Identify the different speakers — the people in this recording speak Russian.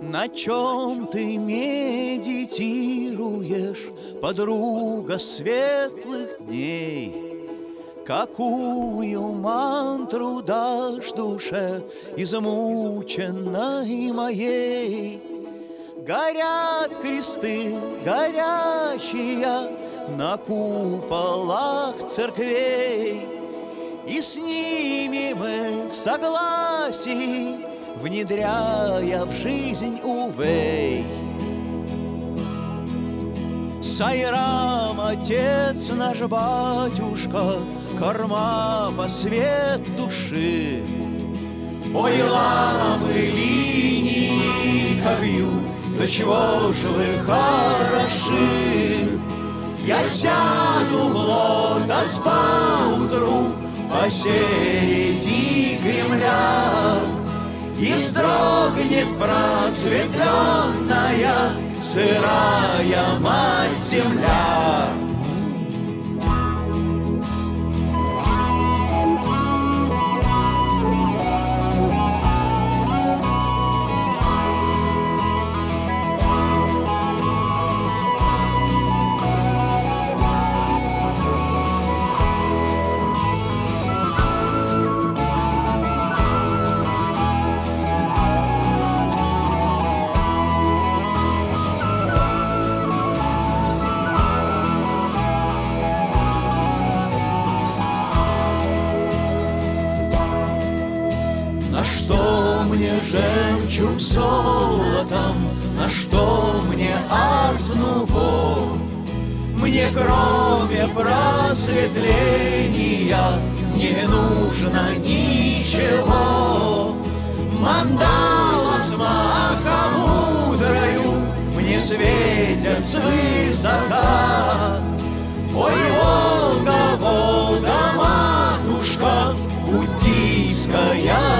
Speaker 1: На чем ты медитируешь, подруга светлых дней? Какую мантру дашь душе измученной моей? Горят кресты горячие на куполах церквей, и с ними мы в согласии, внедряя в жизнь увей. Сайрам, отец наш батюшка, корма по свет души. Ой, ламы линии, как вью, до чего же вы хороши. Я сяду в лотос поутру посереди Кремля, и вздрогнет просветленная сырая мать-земля. На что мне жемчуг золотом, на что мне арт-нуво? Мне кроме просветления не нужно ничего. Мандала с махомудрою мне светят свысока. Ой, Волга, Волга, матушка, буддийская